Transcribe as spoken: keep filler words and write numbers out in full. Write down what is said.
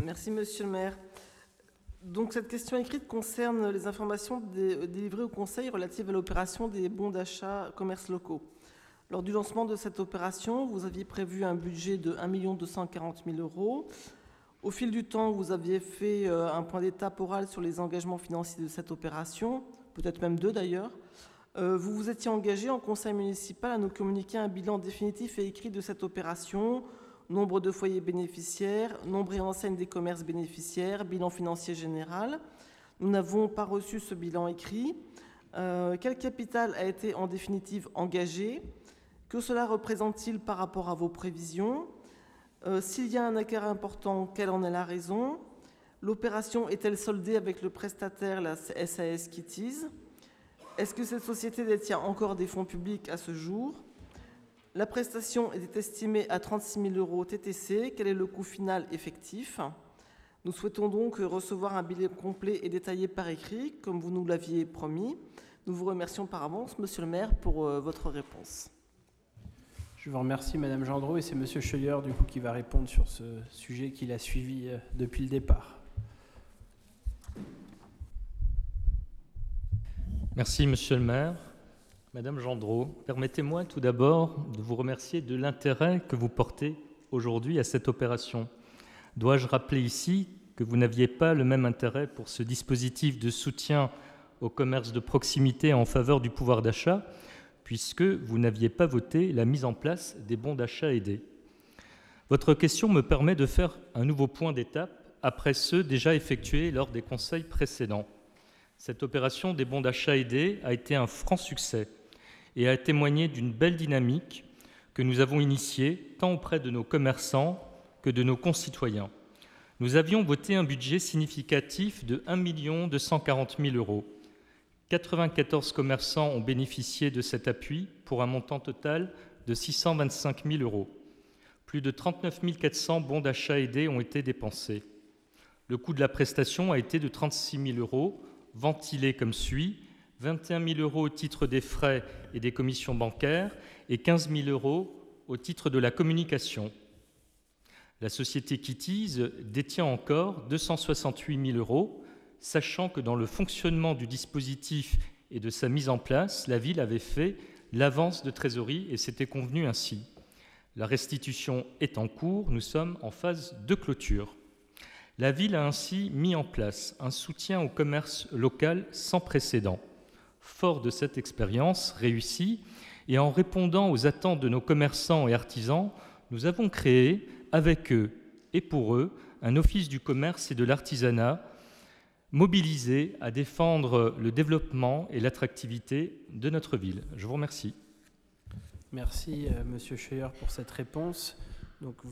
Merci, monsieur le maire. Donc, cette question écrite concerne les informations dé- délivrées au Conseil relatives à l'opération des bons d'achat commerces locaux. Lors du lancement de cette opération, vous aviez prévu un budget de un million deux cent quarante mille euros. Au fil du temps, vous aviez fait euh, un point d'étape oral sur les engagements financiers de cette opération, peut-être même deux d'ailleurs. Euh, vous vous étiez engagé en conseil municipal à nous communiquer un bilan définitif et écrit de cette opération, nombre de foyers bénéficiaires, nombre et enseigne des commerces bénéficiaires, bilan financier général. Nous n'avons pas reçu ce bilan écrit. Euh, quel capital a été en définitive engagé? Que cela représente-t-il par rapport à vos prévisions? euh, S'il y a un écart important, quelle en est la raison? L'opération est-elle soldée avec le prestataire, la S A S Kitties? Est-ce que cette société détient encore des fonds publics à ce jour? La prestation était estimée à trente-six mille euros T T C. Quel est le coût final effectif? Nous souhaitons donc recevoir un bilan complet et détaillé par écrit, comme vous nous l'aviez promis. Nous vous remercions par avance, monsieur le maire, pour euh, votre réponse. Je vous remercie, madame Gendreau, et c'est monsieur Scheuer, du coup, qui va répondre sur ce sujet qu'il a suivi euh, depuis le départ. Merci, monsieur le maire. Madame Gendreau, permettez-moi tout d'abord de vous remercier de l'intérêt que vous portez aujourd'hui à cette opération. Dois-je rappeler ici que vous n'aviez pas le même intérêt pour ce dispositif de soutien au commerce de proximité en faveur du pouvoir d'achat, puisque vous n'aviez pas voté la mise en place des bons d'achat aidés. Votre question me permet de faire un nouveau point d'étape après ceux déjà effectués lors des conseils précédents. Cette opération des bons d'achat aidés a été un franc succès et a témoigné d'une belle dynamique que nous avons initiée tant auprès de nos commerçants que de nos concitoyens. Nous avions voté un budget significatif de un million deux cent quarante mille euros. quatre-vingt-quatorze commerçants ont bénéficié de cet appui pour un montant total de six cent vingt-cinq mille euros. Plus de trente-neuf mille quatre cents bons d'achat aidés ont été dépensés. Le coût de la prestation a été de trente-six mille euros, ventilé comme suit: vingt et un mille euros au titre des frais et des commissions bancaires et quinze mille euros au titre de la communication. La société Kitties détient encore deux cent soixante-huit mille euros, sachant que dans le fonctionnement du dispositif et de sa mise en place, la ville avait fait l'avance de trésorerie et s'était convenu ainsi. La restitution est en cours, nous sommes en phase de clôture. La ville a ainsi mis en place un soutien au commerce local sans précédent. Fort de cette expérience réussie et en répondant aux attentes de nos commerçants et artisans, nous avons créé, avec eux et pour eux, un office du commerce et de l'artisanat mobilisé à défendre le développement et l'attractivité de notre ville. Je vous remercie. Merci, euh, monsieur Scheuer, pour cette réponse. Donc,